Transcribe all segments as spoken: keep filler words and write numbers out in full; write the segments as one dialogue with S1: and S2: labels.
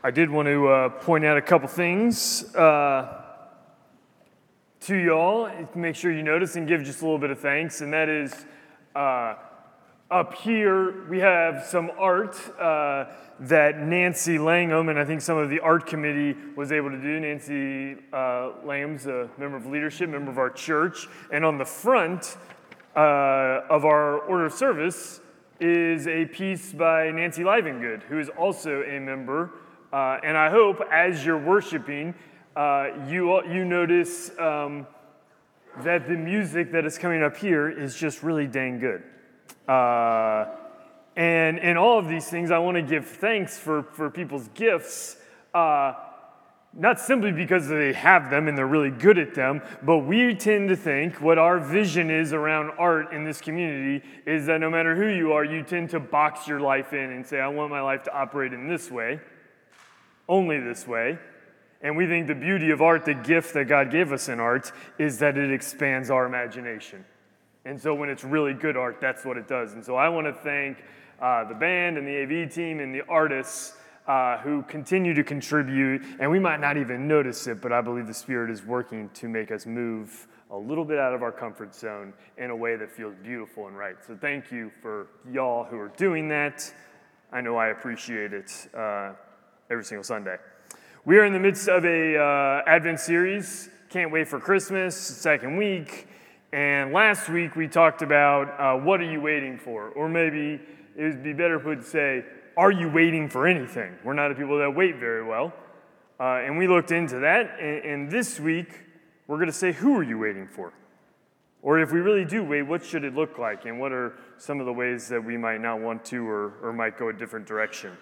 S1: I did want to uh, point out a couple things uh, to y'all, make sure you notice and give just a little bit of thanks, and that is uh, up here we have some art uh, that Nancy Langham and I think some of the art committee was able to do. Nancy uh, Langham's a member of leadership, member of our church, and on the front uh, of our order of service is a piece by Nancy Livengood, who is also a member. Uh, and I hope as you're worshiping, uh, you you notice um, that the music that is coming up here is just really dang good. Uh, and in all of these things, I want to give thanks for, for people's gifts, uh, not simply because they have them and they're really good at them, but we tend to think what our vision is around art in this community is that no matter who you are, you tend to box your life in and say, I want my life to operate in this way. Only this way. And we think the beauty of art, the gift that God gave us in art, is that it expands our imagination. And so when it's really good art, that's what it does. And so I want to thank uh, the band and the A V team and the artists uh, who continue to contribute. And we might not even notice it, but I believe the Spirit is working to make us move a little bit out of our comfort zone in a way that feels beautiful and right. So thank you for y'all who are doing that. I know I appreciate it. Uh, every single Sunday. We are in the midst of a uh, Advent series. Can't wait for Christmas, second week. And last week we talked about uh, what are you waiting for? Or maybe it would be better put to say, are you waiting for anything? We're not a people that wait very well. Uh, and we looked into that. And, and this week we're going to say, who are you waiting for? Or if we really do wait, what should it look like? And what are some of the ways that we might not want to or, or might go a different direction?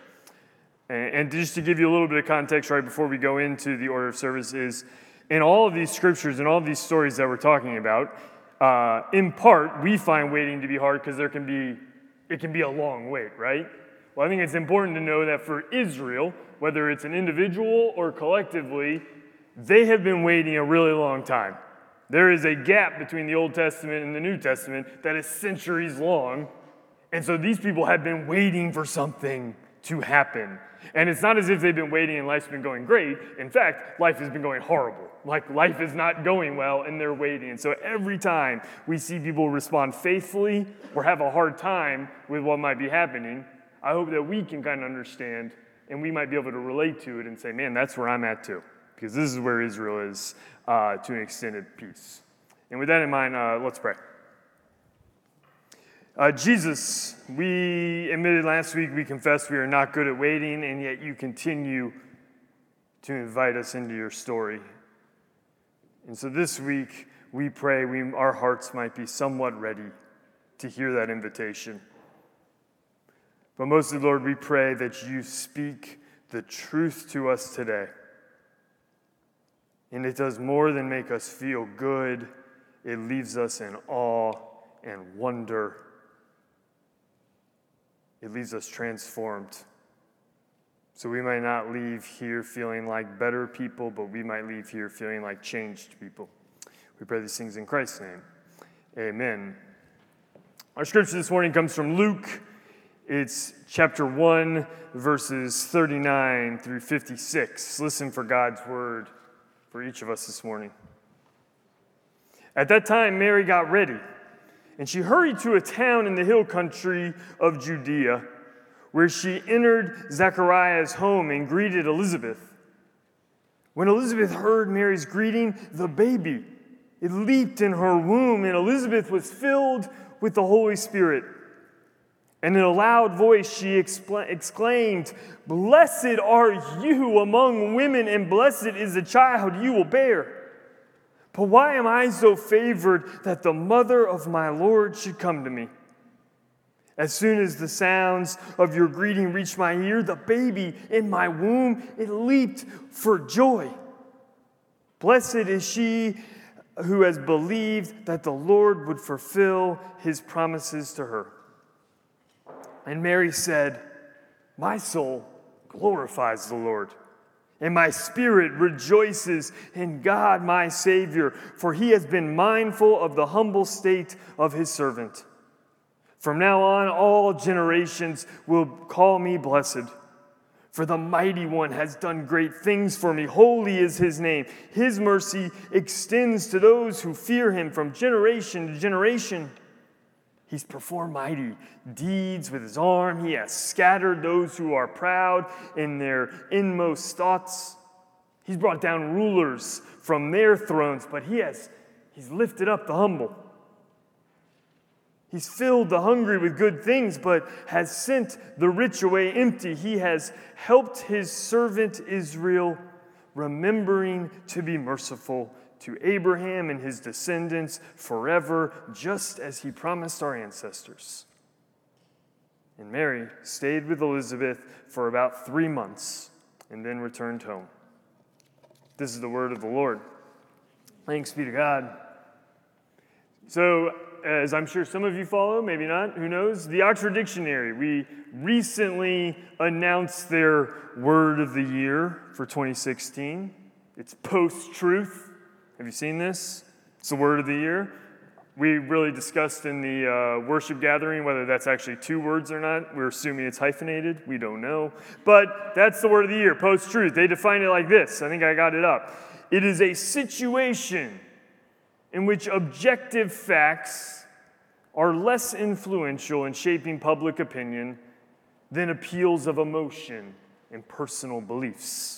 S1: And just to give you a little bit of context right before we go into the order of service is, in all of these scriptures and all of these stories that we're talking about, uh, in part, we find waiting to be hard because there can be, it can be a long wait, right? Well, I think it's important to know that for Israel, whether it's an individual or collectively, they have been waiting a really long time. There is a gap between the Old Testament and the New Testament that is centuries long. And so these people have been waiting for something to happen. And it's not as if they've been waiting and life's been going great. In fact, life has been going horrible. Like life is not going well and they're waiting. And so every time we see people respond faithfully or have a hard time with what might be happening, I hope that we can kind of understand and we might be able to relate to it and say, man, that's where I'm at too. Because this is where Israel is uh, to an extended piece. And with that in mind, uh, let's pray. Uh, Jesus, we admitted last week, we confessed we are not good at waiting, and yet you continue to invite us into your story. And so this week, we pray we, our hearts might be somewhat ready to hear that invitation. But mostly, Lord, we pray that you speak the truth to us today. And it does more than make us feel good. It leaves us in awe and wonder. It leaves us transformed. So we might not leave here feeling like better people, but we might leave here feeling like changed people. We pray these things in Christ's name. Amen. Our scripture this morning comes from Luke. It's chapter one, verses thirty-nine through fifty-six. Listen for God's word for each of us this morning. At that time, Mary got ready. And she hurried to a town in the hill country of Judea, where she entered Zechariah's home and greeted Elizabeth. When Elizabeth heard Mary's greeting, the baby, it leaped in her womb, and Elizabeth was filled with the Holy Spirit. And in a loud voice she expl- exclaimed, "Blessed are you among women, and blessed is the child you will bear. But why am I so favored that the mother of my Lord should come to me? As soon as the sounds of your greeting reached my ear, the baby in my womb, it leaped for joy. Blessed is she who has believed that the Lord would fulfill his promises to her." And Mary said, "My soul glorifies the Lord, and my spirit rejoices in God my Savior, for he has been mindful of the humble state of his servant. From now on, all generations will call me blessed. For the Mighty One has done great things for me. Holy is his name. His mercy extends to those who fear him from generation to generation. He's performed mighty deeds with his arm. He has scattered those who are proud in their inmost thoughts. He's brought down rulers from their thrones, but he has he's lifted up the humble. He's filled the hungry with good things, but has sent the rich away empty. He has helped his servant Israel, remembering to be merciful to Abraham and his descendants forever, just as he promised our ancestors. And Mary stayed with Elizabeth for about three months and then returned home. This is the word of the Lord. Thanks be to God. So, as I'm sure some of you follow, maybe not, who knows, the Oxford Dictionary. We recently announced their word of the year for twenty sixteen. It's post-truth. Have you seen this? It's the word of the year. We really discussed in the uh, worship gathering whether that's actually two words or not. We're assuming it's hyphenated. We don't know. But that's the word of the year, post-truth. They define it like this. I think I got it up. It is a situation in which objective facts are less influential in shaping public opinion than appeals of emotion and personal beliefs.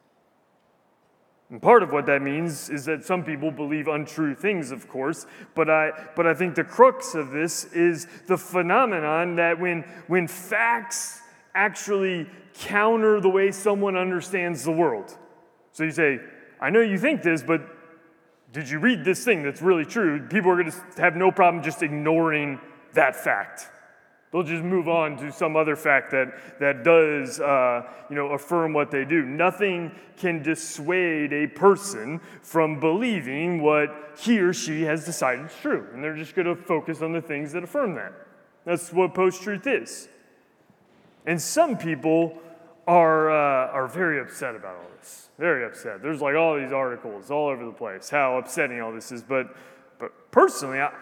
S1: And part of what that means is that some people believe untrue things, of course, but I but I think the crux of this is the phenomenon that when when facts actually counter the way someone understands the world. So you say, I know you think this, but did you read this thing that's really true? People are going to have no problem just ignoring that fact. They'll just move on to some other fact that, that does uh, you know, affirm what they do. Nothing can dissuade a person from believing what he or she has decided is true. And they're just going to focus on the things that affirm that. That's what post-truth is. And some people are, uh, are very upset about all this. Very upset. There's like all these articles all over the place, how upsetting all this is. But, but personally, I,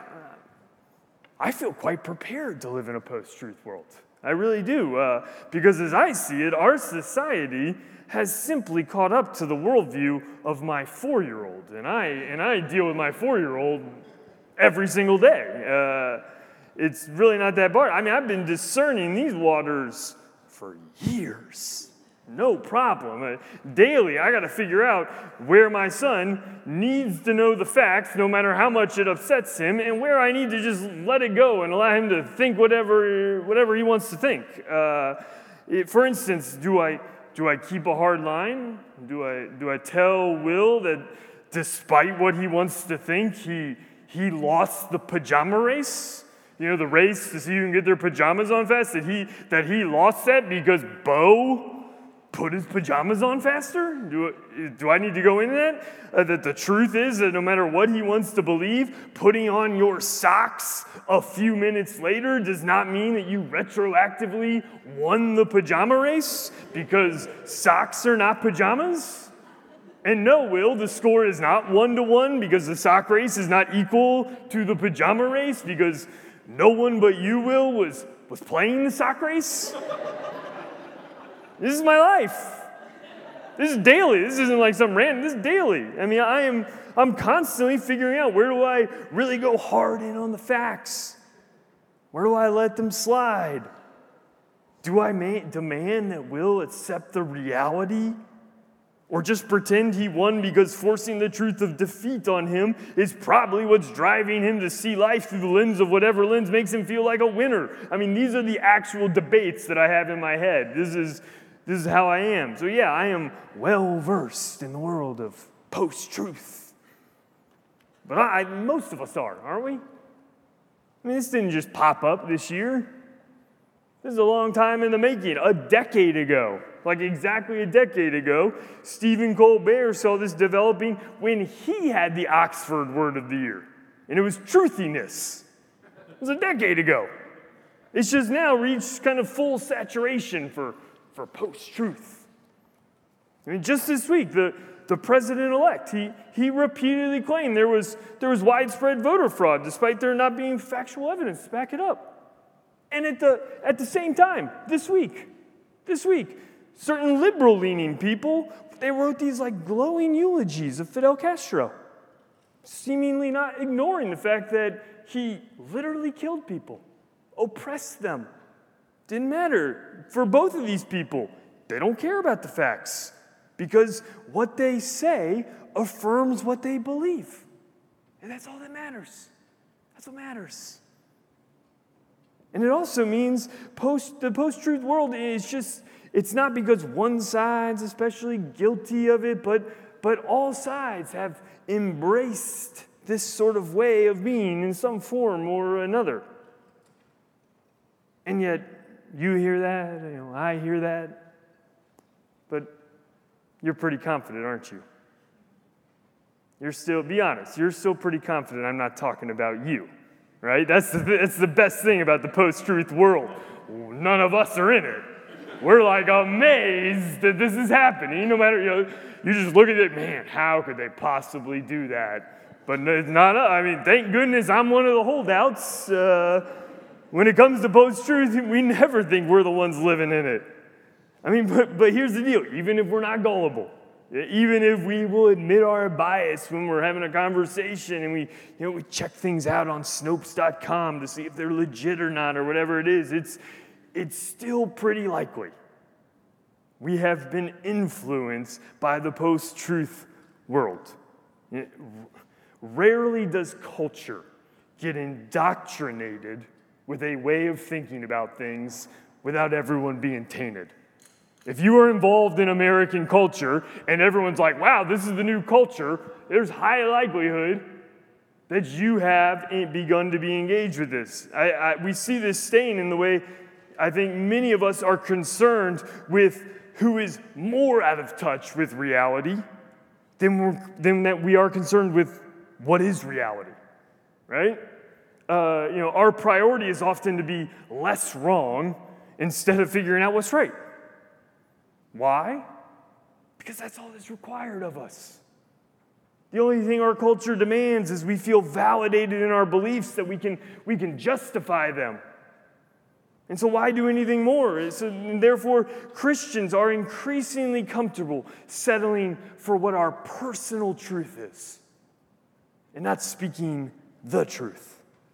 S1: I feel quite prepared to live in a post-truth world. I really do. Uh, because as I see it, our society has simply caught up to the worldview of my four-year-old. And I, and I deal with my four-year-old every single day. Uh, it's really not that hard. I mean, I've been discerning these waters for years. No problem. Uh, daily, I got to figure out where my son needs to know the facts, no matter how much it upsets him, and where I need to just let it go and allow him to think whatever whatever he wants to think. Uh, it, for instance, do I do I keep a hard line? Do I do I tell Will that despite what he wants to think, he he lost the pajama race? You know, the race to see who can get their pajamas on fast. That he that he lost that because Bo put his pajamas on faster? Do, do I need to go into that? Uh, that the truth is that no matter what he wants to believe, putting on your socks a few minutes later does not mean that you retroactively won the pajama race because socks are not pajamas? And no, Will, the score is not one to one because the sock race is not equal to the pajama race because no one but you, Will, was, was playing the sock race? This is my life. This is daily. This isn't like some random. This is daily. I mean, I am, I'm constantly figuring out where do I really go hard in on the facts? Where do I let them slide? Do I ma- demand that Will accept the reality? Or just pretend he won because forcing the truth of defeat on him is probably what's driving him to see life through the lens of whatever lens makes him feel like a winner? I mean, these are the actual debates that I have in my head. This is... This is how I am. So yeah, I am well-versed in the world of post-truth. But I, most of us are, aren't we? I mean, this didn't just pop up this year. This is a long time in the making. A decade ago, like exactly a decade ago, Stephen Colbert saw this developing when he had the Oxford Word of the Year. And it was truthiness. It was a decade ago. It's just now reached kind of full saturation for for post-truth. I mean, just this week, the, the president-elect, he, he repeatedly claimed there was, there was widespread voter fraud, despite there not being factual evidence to back it up. And at the, at the same time, this week, this week, certain liberal-leaning people, they wrote these like glowing eulogies of Fidel Castro, seemingly not ignoring the fact that he literally killed people, oppressed them. Didn't matter. For both of these people, they don't care about the facts because what they say affirms what they believe. And that's all that matters. That's what matters. And it also means post the post-truth world is just, it's not because one side's especially guilty of it, but, but all sides have embraced this sort of way of being in some form or another. And yet, you hear that, you know, I hear that, but you're pretty confident, aren't you? You're still, be honest, you're still pretty confident I'm not talking about you, right? That's the, that's the best thing about the post-truth world. None of us are in it. We're like amazed that this is happening, no matter, you know, you just look at it, man, how could they possibly do that? But it's not, I mean, thank goodness I'm one of the holdouts. Uh, when it comes to post-truth, we never think we're the ones living in it. I mean, but, but here's the deal, even if we're not gullible, even if we will admit our bias when we're having a conversation and we, you know, we check things out on Snopes dot com to see if they're legit or not or whatever it is, it's, it's still pretty likely we have been influenced by the post-truth world. Rarely does culture get indoctrinated with a way of thinking about things without everyone being tainted. If you are involved in American culture and everyone's like, wow, this is the new culture, there's high likelihood that you have begun to be engaged with this. I, I, we see this stain in the way I think many of us are concerned with who is more out of touch with reality than, we're, than that we are concerned with what is reality, right? Uh, you know, our priority is often to be less wrong instead of figuring out what's right. Why? Because that's all that's required of us. The only thing our culture demands is we feel validated in our beliefs, that we can, we can justify them. And so why do anything more? So, and therefore, Christians are increasingly comfortable settling for what our personal truth is and not speaking the truth.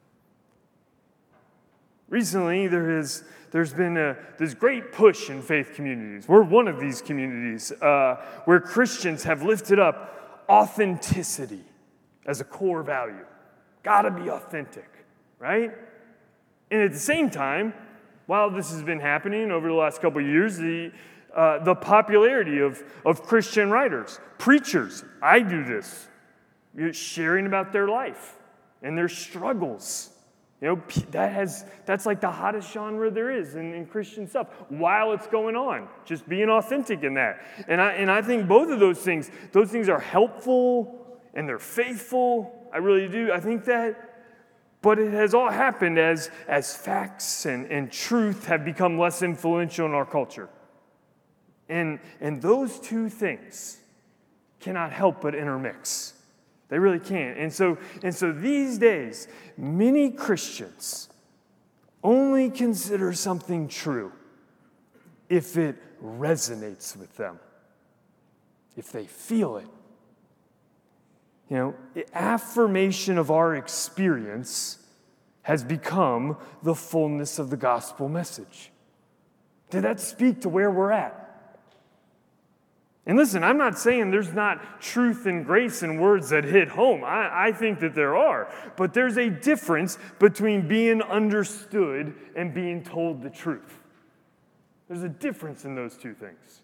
S1: Recently, there is, there's been a, this great push in faith communities. We're one of these communities uh, where Christians have lifted up authenticity as a core value. Gotta be authentic, right? And at the same time, while this has been happening over the last couple of years, the, uh, the popularity of, of Christian writers, preachers, I do this, you know, sharing about their life and their struggles. You know, that has, that's like the hottest genre there is in, in Christian stuff while it's going on, just being authentic in that. And I, and I think both of those things, those things are helpful and they're faithful. I really do. I think that, but it has all happened as, as facts and, and truth have become less influential in our culture. And, and those two things cannot help but intermix. They really can't. And so, and so these days, many Christians only consider something true if it resonates with them, if they feel it. You know, affirmation of our experience has become the fullness of the gospel message. Did that speak to where we're at? And listen, I'm not saying there's not truth and grace in words that hit home. I, I think that there are. But there's a difference between being understood and being told the truth. There's a difference in those two things.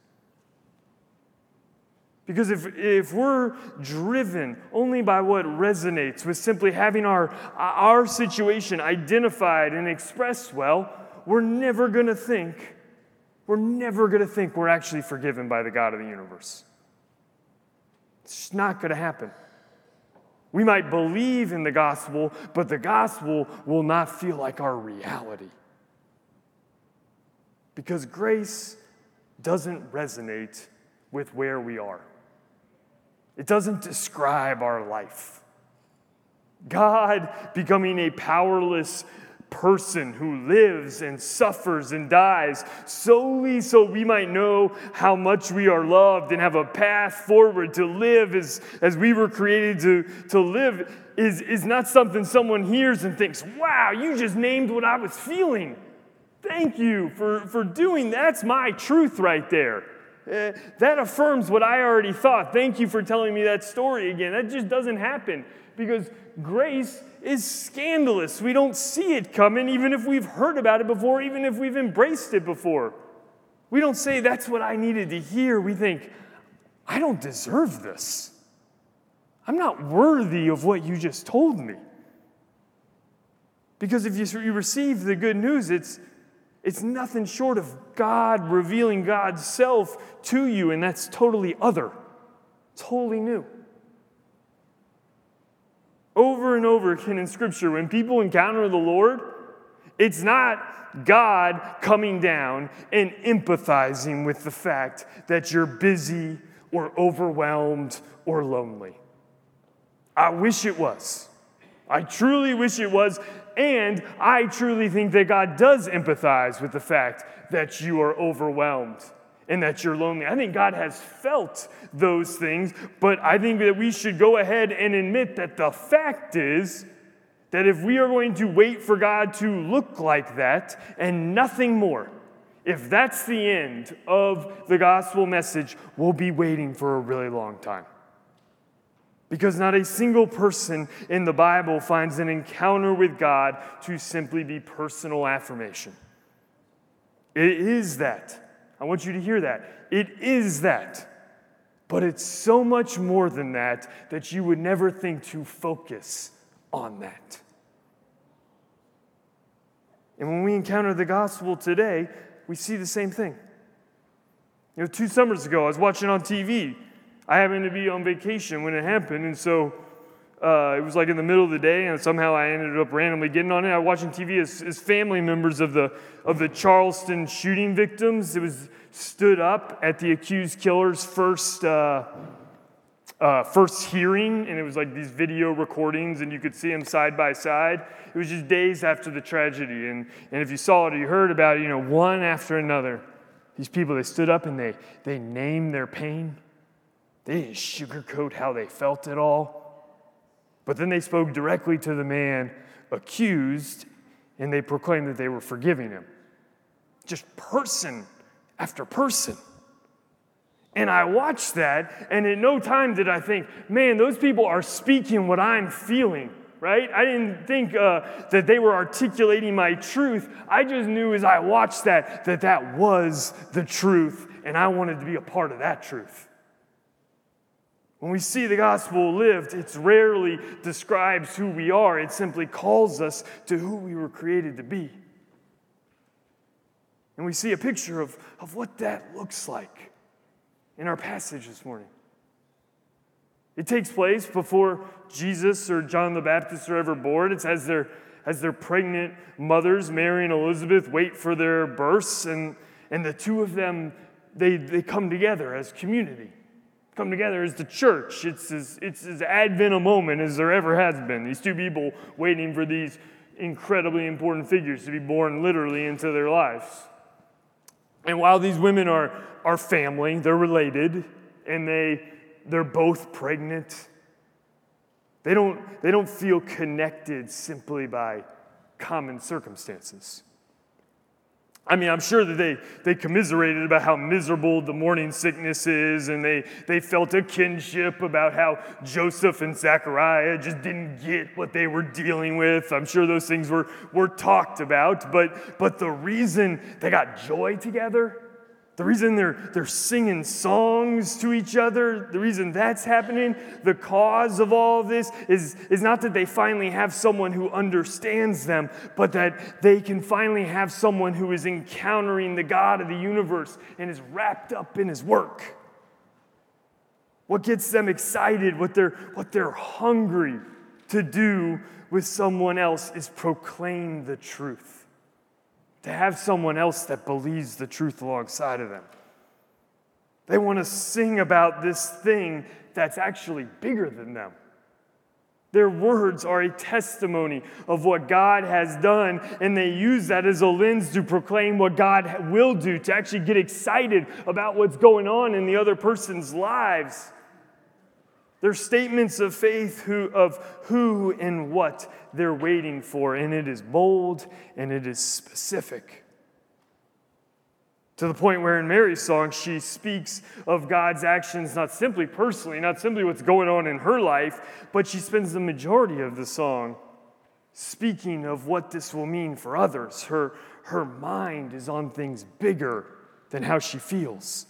S1: Because if, if we're driven only by what resonates with simply having our, our situation identified and expressed well, we're never going to think We're never going to think we're actually forgiven by the God of the universe. It's just not going to happen. We might believe in the gospel, but the gospel will not feel like our reality. Because grace doesn't resonate with where we are. It doesn't describe our life. God becoming a powerless person who lives and suffers and dies solely so we might know how much we are loved and have a path forward to live as, as we were created to, to live is, is not something someone hears and thinks, wow, you just named what I was feeling. Thank you for, for doing that. That's my truth right there. Uh, that affirms what I already thought. Thank you for telling me that story again. That just doesn't happen because grace is scandalous. We don't see it coming, even if we've heard about it before, even if we've embraced it before. We don't say, that's what I needed to hear. We think, I don't deserve this. I'm not worthy of what you just told me. Because if you receive the good news, it's, it's nothing short of God revealing God's self to you, and that's totally other. It's wholly new. Over and over again in Scripture, when people encounter the Lord, it's not God coming down and empathizing with the fact that you're busy or overwhelmed or lonely. I wish it was. I truly wish it was, and I truly think that God does empathize with the fact that you are overwhelmed and that you're lonely. I think God has felt those things, but I think that we should go ahead and admit that the fact is that if we are going to wait for God to look like that and nothing more, if that's the end of the gospel message, we'll be waiting for a really long time. Because not a single person in the Bible finds an encounter with God to simply be personal affirmation. It is that. I want you to hear that. It is that. But it's so much more than that that you would never think to focus on that. And when we encounter the gospel today, we see the same thing. You know, two summers ago, I was watching on T V. I happened to be on vacation when it happened, and so uh, it was like in the middle of the day, and somehow I ended up randomly getting on it. I was watching T V as, as family members of the of the Charleston shooting victims. It was stood up at the accused killer's first uh, uh, first hearing, and it was like these video recordings, and you could see them side by side. It was just days after the tragedy, and and if you saw it or you heard about it, you know, one after another, these people, they stood up and they they named their pain. They didn't sugarcoat how they felt at all. But then they spoke directly to the man accused, and they proclaimed that they were forgiving him. Just person after person. And I watched that, and at no time did I think, man, those people are speaking what I'm feeling, right? I didn't think uh, that they were articulating my truth. I just knew as I watched that, that that was the truth, and I wanted to be a part of that truth. When we see the gospel lived, it rarely describes who we are. It simply calls us to who we were created to be. And we see a picture of, of what that looks like in our passage this morning. It takes place before Jesus or John the Baptist are ever born. It's as their, as their pregnant mothers, Mary and Elizabeth, wait for their births, and, and the two of them, they, they come together as community. Come together as the church. It's as, it's as Advent a moment as there ever has been. These two people waiting for these incredibly important figures to be born literally into their lives. And while these women are, are family, they're related, and they, they're both pregnant, they don't, they don't feel connected simply by common circumstances. I mean, I'm sure that they, they commiserated about how miserable the morning sickness is, and they, they felt a kinship about how Joseph and Zechariah just didn't get what they were dealing with. I'm sure those things were, were talked about, but, but the reason they got joy together, the reason they're, they're singing songs to each other, the reason that's happening, the cause of all of this is, is not that they finally have someone who understands them, but that they can finally have someone who is encountering the God of the universe and is wrapped up in his work. What gets them excited, what they're, what they're hungry to do with someone else is proclaim the truth. To have someone else that believes the truth alongside of them. They want to sing about this thing that's actually bigger than them. Their words are a testimony of what God has done, and they use that as a lens to proclaim what God will do, to actually get excited about what's going on in the other person's lives. They're statements of faith who, of who and what they're waiting for, and it is bold and it is specific. To the point where in Mary's song, she speaks of God's actions not simply personally, not simply what's going on in her life, but she spends the majority of the song speaking of what this will mean for others. Her, her mind is on things bigger than how she feels.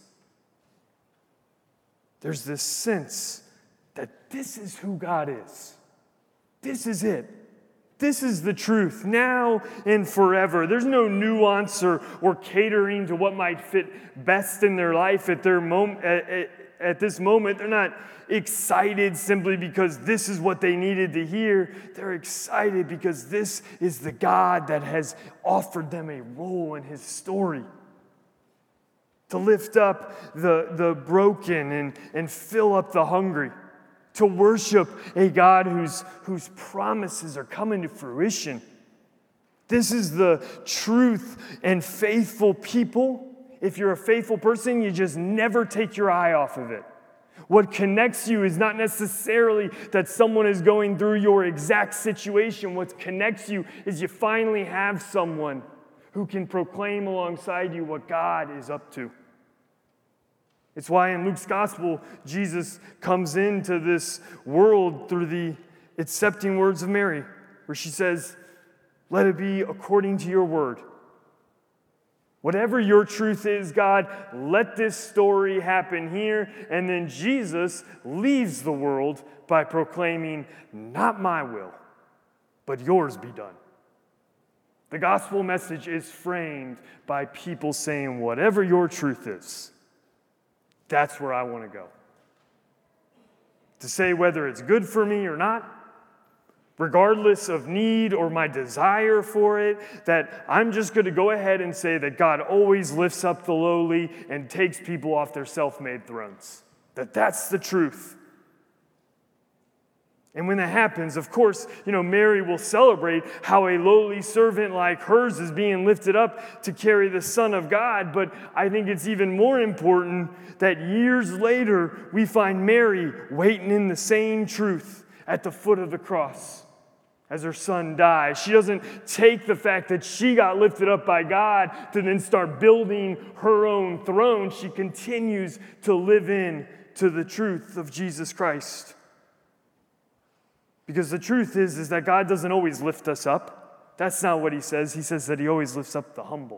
S1: There's this sense that this is who God is. This is it. This is the truth, now and forever. There's no nuance or, or catering to what might fit best in their life at their moment. At, at, at this moment, they're not excited simply because this is what they needed to hear. They're excited because this is the God that has offered them a role in His story. To lift up the, the broken and, and fill up the hungry. To worship a God whose, whose promises are coming to fruition. This is the truth and faithful people. If you're a faithful person, you just never take your eye off of it. What connects you is not necessarily that someone is going through your exact situation. What connects you is you finally have someone who can proclaim alongside you what God is up to. It's why in Luke's gospel, Jesus comes into this world through the accepting words of Mary, where she says, "Let it be according to your word." Whatever your truth is, God, let this story happen here. And then Jesus leaves the world by proclaiming, "Not my will, but yours be done." The gospel message is framed by people saying, whatever your truth is, that's where I want to go. To say whether it's good for me or not, regardless of need or my desire for it, that I'm just going to go ahead and say that God always lifts up the lowly and takes people off their self-made thrones. That that's the truth. And when that happens, of course, you know, Mary will celebrate how a lowly servant like hers is being lifted up to carry the Son of God. But I think it's even more important that years later, we find Mary waiting in the same truth at the foot of the cross as her son dies. She doesn't take the fact that she got lifted up by God to then start building her own throne. She continues to live in to the truth of Jesus Christ. Because the truth is, is that God doesn't always lift us up. That's not what He says. He says that He always lifts up the humble.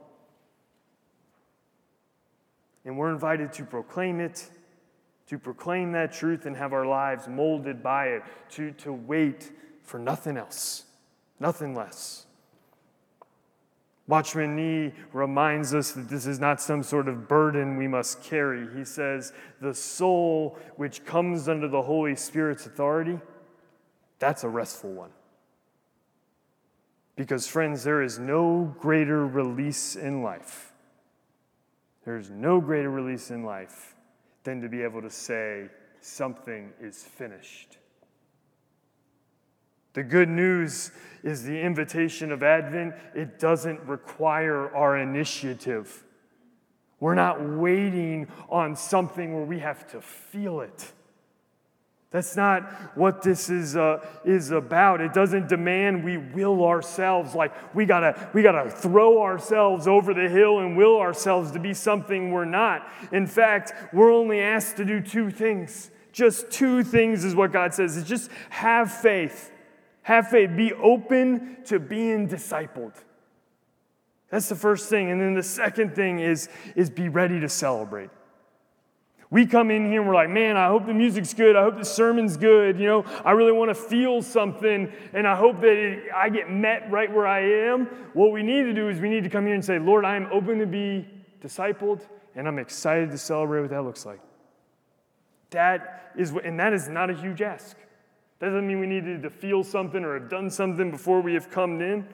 S1: And we're invited to proclaim it, to proclaim that truth and have our lives molded by it, to, to wait for nothing else, nothing less. Watchman Nee reminds us that this is not some sort of burden we must carry. He says, the soul which comes under the Holy Spirit's authority, that's a restful one. Because, friends, there is no greater release in life. There's no greater release in life than to be able to say, something is finished. The good news is the invitation of Advent. It doesn't require our initiative. We're not waiting on something where we have to feel it. That's not what this is uh, is about. It doesn't demand we will ourselves, like we gotta we gotta throw ourselves over the hill and will ourselves to be something we're not. In fact, we're only asked to do two things. Just two things is what God says. It's just have faith. Have faith. Be open to being discipled. That's the first thing. And then the second thing is, is be ready to celebrate. We come in here and we're like, man, I hope the music's good. I hope the sermon's good. You know, I really want to feel something, and I hope that it, I get met right where I am. What we need to do is we need to come here and say, Lord, I am open to be discipled, and I'm excited to celebrate what that looks like. That is, and that is not a huge ask. That doesn't mean we needed to feel something or have done something before we have come in.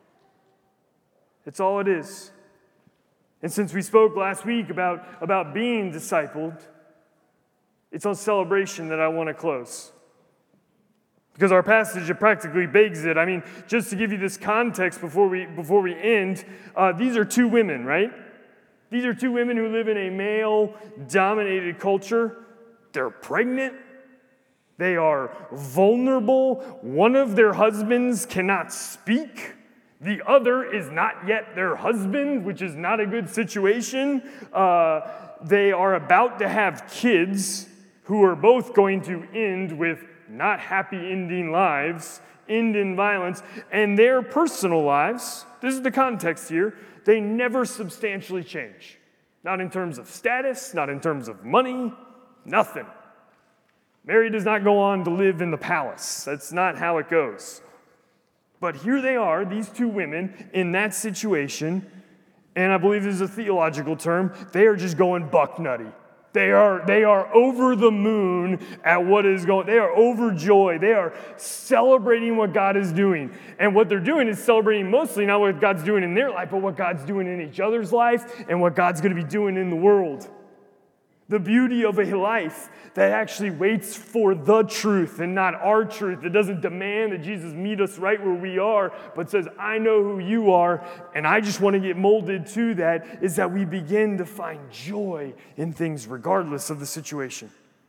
S1: It's all it is. And since we spoke last week about, about being discipled, it's on celebration that I want to close. Because our passage, it practically begs it. I mean, just to give you this context before we before we end, uh, these are two women, right? These are two women who live in a male-dominated culture. They're pregnant. They are vulnerable. One of their husbands cannot speak. The other is not yet their husband, which is not a good situation. Uh, they are about to have kids who are both going to end with not happy ending lives, end in violence, and their personal lives, this is the context here, they never substantially change. Not in terms of status, not in terms of money, nothing. Mary does not go on to live in the palace. That's not how it goes. But here they are, these two women, in that situation, and I believe this is a theological term, they are just going buck nutty. They are, they are over the moon at what is going, they are overjoyed. They are celebrating what God is doing. And what they're doing is celebrating mostly not what God's doing in their life, but what God's doing in each other's life and what God's going to be doing in the world. The beauty of a life that actually waits for the truth and not our truth. It doesn't demand that Jesus meet us right where we are, but says, I know who you are, and I just want to get molded to that, is that we begin to find joy in things regardless of the situation.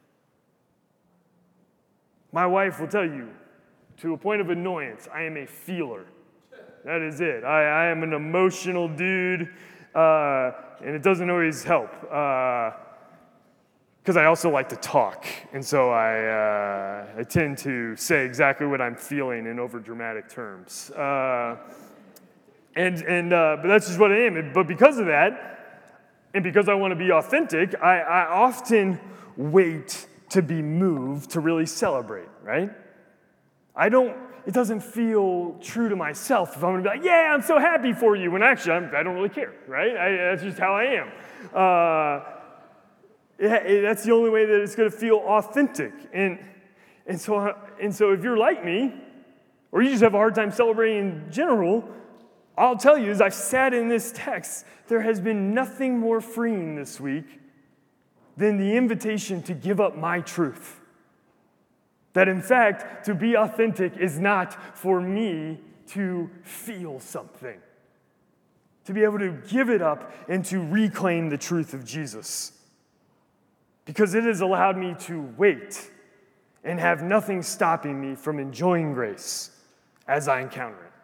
S1: My wife will tell you, to a point of annoyance, I am a feeler. That is it. I, I am an emotional dude, uh, and it doesn't always help. Uh, Because I also like to talk, and so I uh, I tend to say exactly what I'm feeling in overdramatic terms. Uh, and and uh, but that's just what I am. But because of that, and because I want to be authentic, I, I often wait to be moved to really celebrate, right? I don't. It doesn't feel true to myself if I'm going to be like, yeah, I'm so happy for you, when actually I'm, I don't really care, right? I, that's just how I am. Uh, Yeah, that's the only way that it's going to feel authentic. And and so and so if you're like me, or you just have a hard time celebrating in general, I'll tell you, as I've sat in this text, there has been nothing more freeing this week than the invitation to give up my truth. That in fact, to be authentic is not for me to feel something. To be able to give it up and to reclaim the truth of Jesus. Because it has allowed me to wait and have nothing stopping me from enjoying grace as I encounter it.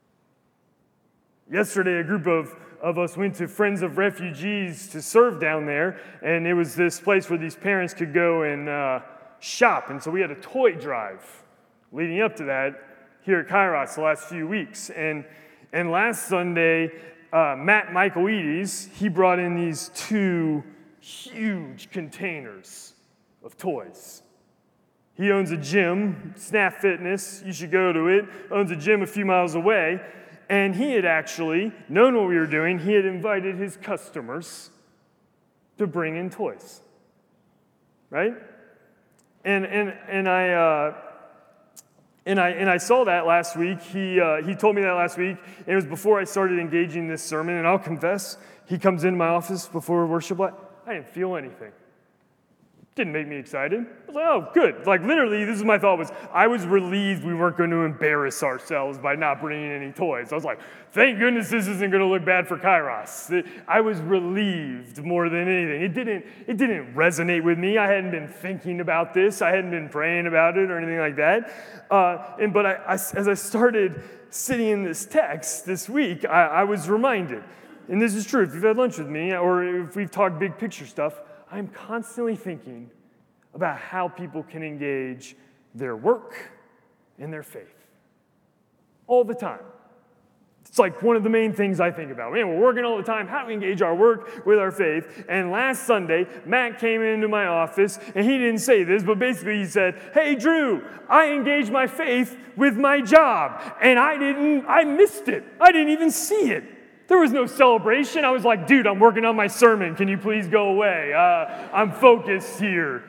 S1: Yesterday, a group of, of us went to Friends of Refugees to serve down there, and it was this place where these parents could go and uh, shop. And so we had a toy drive leading up to that here at Kairos the last few weeks. And, and last Sunday, uh, Matt Michaelides, he brought in these two huge containers of toys. He owns a gym, Snap Fitness, you should go to it, owns a gym a few miles away, and he had actually known what we were doing. He had invited his customers to bring in toys, right? And and and I uh, and I and I saw that last week. He uh, he told me that last week, and it was before I started engaging this sermon. And I'll confess, he comes into my office before worship. Like, I didn't feel anything. Didn't make me excited. I was like, oh, good. Like, literally, this is my thought was, I was relieved we weren't going to embarrass ourselves by not bringing any toys. I was like, thank goodness this isn't going to look bad for Kairos. I was relieved more than anything. It didn't, it didn't resonate with me. I hadn't been thinking about this. I hadn't been praying about it or anything like that. Uh, and But I, I, as I started sitting in this text this week, I, I was reminded, and this is true, if you've had lunch with me or if we've talked big picture stuff, I'm constantly thinking about how people can engage their work and their faith. All the time. It's like one of the main things I think about. Man, we're working all the time. How do we engage our work with our faith? And last Sunday, Matt came into my office, and he didn't say this, but basically he said, hey, Drew, I engaged my faith with my job, and I didn't, I missed it. I didn't even see it. There was no celebration. I was like, dude, I'm working on my sermon. Can you please go away? Uh, I'm focused here.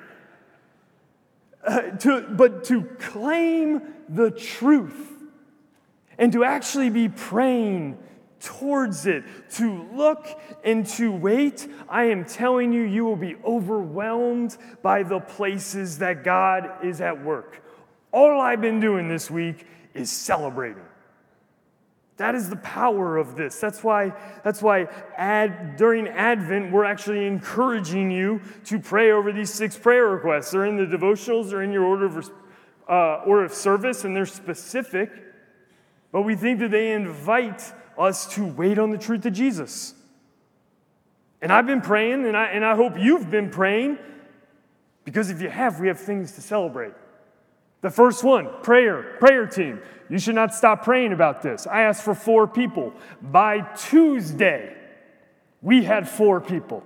S1: Uh, to, but to claim the truth and to actually be praying towards it, to look and to wait, I am telling you, you will be overwhelmed by the places that God is at work. All I've been doing this week is celebrating. That is the power of this. That's why, that's why ad, during Advent, we're actually encouraging you to pray over these six prayer requests. They're in the devotionals, they're in your order of, uh, order of service, and they're specific. But we think that they invite us to wait on the truth of Jesus. And I've been praying, and I, and I hope you've been praying, because if you have, we have things to celebrate. The first one, prayer, prayer team. You should not stop praying about this. I asked for four people. By Tuesday, we had four people.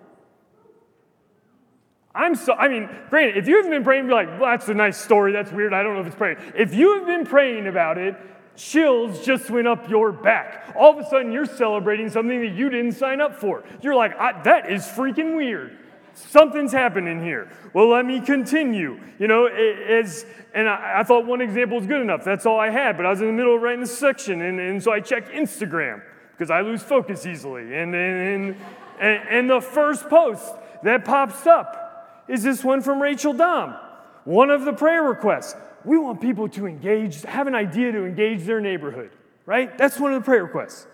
S1: I'm so, I mean, granted, if you haven't been praying, be like, well, that's a nice story, that's weird, I don't know if it's praying. If you have been praying about it, chills just went up your back. All of a sudden, you're celebrating something that you didn't sign up for. You're like, I, that is freaking weird. Something's happening here. Well, let me continue. You know, as, and I, I thought one example was good enough. That's all I had, but I was in the middle of writing the section, and, and so I checked Instagram, because I lose focus easily. And, and, and, and the first post that pops up is this one from Rachel Dom. One of the prayer requests. We want people to engage, have an idea to engage their neighborhood, right? That's one of the prayer requests.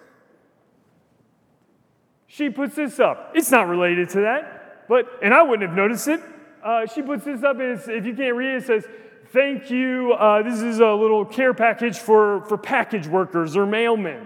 S1: She puts this up. It's not related to that. But, and I wouldn't have noticed it. Uh, she puts this up, and it's, if you can't read it, it says, thank you. Uh, this is a little care package for, for package workers or mailmen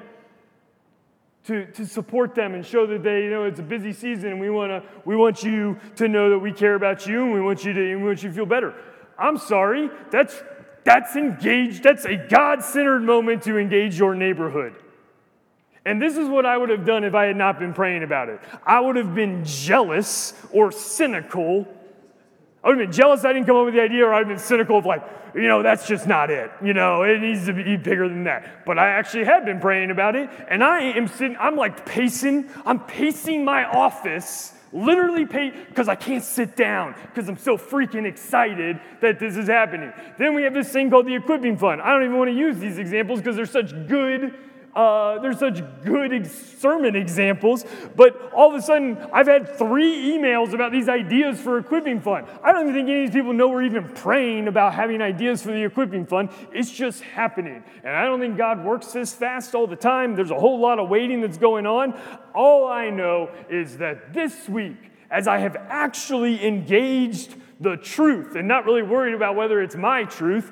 S1: to, to support them and show that they, you know, it's a busy season, and we want to, we want you to know that we care about you, and we want you to, and we want you to feel better. I'm sorry. That's, that's engaged. That's a God-centered moment to engage your neighborhood. And this is what I would have done if I had not been praying about it. I would have been jealous or cynical. I would have been jealous I didn't come up with the idea, or I would have been cynical of like, you know, that's just not it. You know, it needs to be bigger than that. But I actually had been praying about it, and I am sitting, I'm like pacing, I'm pacing my office, literally pacing, because I can't sit down, because I'm so freaking excited that this is happening. Then we have this thing called the Equipping Fund. I don't even want to use these examples because they're such good Uh, there's such good ex- sermon examples, but all of a sudden, I've had three emails about these ideas for Equipping Fund. I don't even think any of these people know we're even praying about having ideas for the Equipping Fund. It's just happening. And I don't think God works this fast all the time. There's a whole lot of waiting that's going on. All I know is that this week, as I have actually engaged the truth and not really worried about whether it's my truth,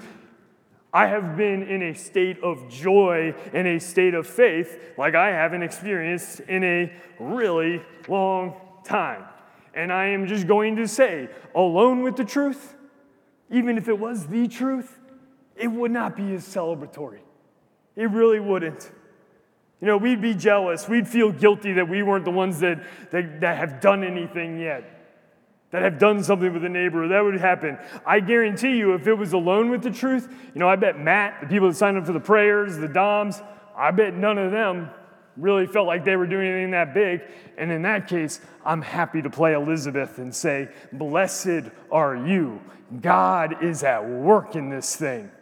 S1: I have been in a state of joy, in a state of faith, like I haven't experienced in a really long time. And I am just going to say, alone with the truth, even if it was the truth, it would not be as celebratory. It really wouldn't. You know, we'd be jealous. We'd feel guilty that we weren't the ones that, that, that have done anything yet, that have done something with a neighbor. That would happen. I guarantee you, if it was alone with the truth, you know, I bet Matt, the people that signed up for the prayers, the Doms, I bet none of them really felt like they were doing anything that big. And in that case, I'm happy to play Elizabeth and say, blessed are you. God is at work in this thing.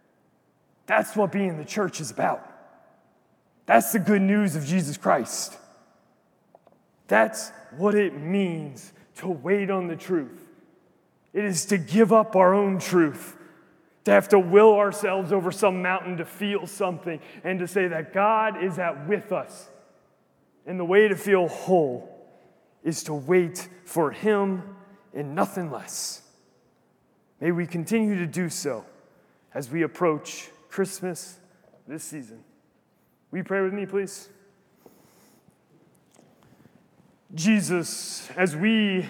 S1: That's what being the church is about. That's the good news of Jesus Christ. That's what it means to wait on the truth. It is to give up our own truth, to have to will ourselves over some mountain to feel something, and to say that God is at with us. And the way to feel whole is to wait for Him and nothing less. May we continue to do so as we approach Christmas this season. Will you pray with me, please? Jesus, as we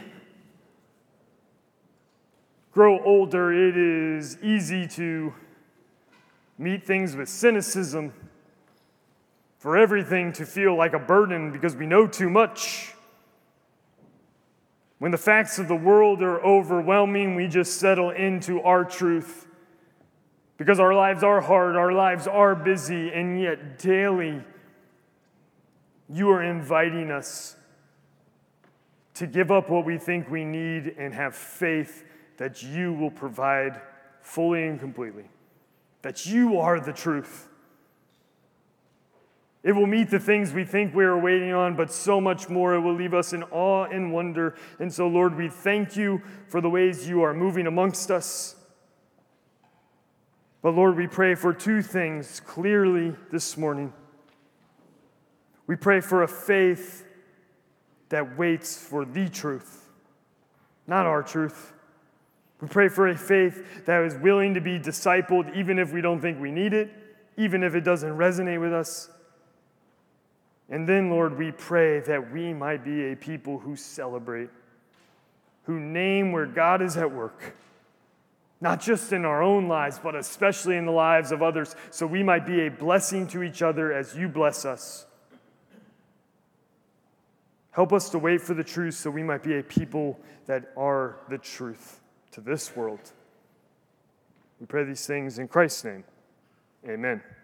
S1: grow older, it is easy to meet things with cynicism, for everything to feel like a burden because we know too much. When the facts of the world are overwhelming, we just settle into our truth because our lives are hard, our lives are busy, and yet daily you are inviting us to give up what we think we need and have faith that you will provide fully and completely, that you are the truth. It will meet the things we think we are waiting on, but so much more. It will leave us in awe and wonder. And so, Lord, we thank you for the ways you are moving amongst us. But Lord, we pray for two things clearly this morning. We pray for a faith that waits for the truth, not our truth. We pray for a faith that is willing to be discipled even if we don't think we need it, even if it doesn't resonate with us. And then, Lord, we pray that we might be a people who celebrate, who name where God is at work, not just in our own lives, but especially in the lives of others, so we might be a blessing to each other as you bless us. Help us to wait for the truth so we might be a people that are the truth to this world. We pray these things in Christ's name. Amen.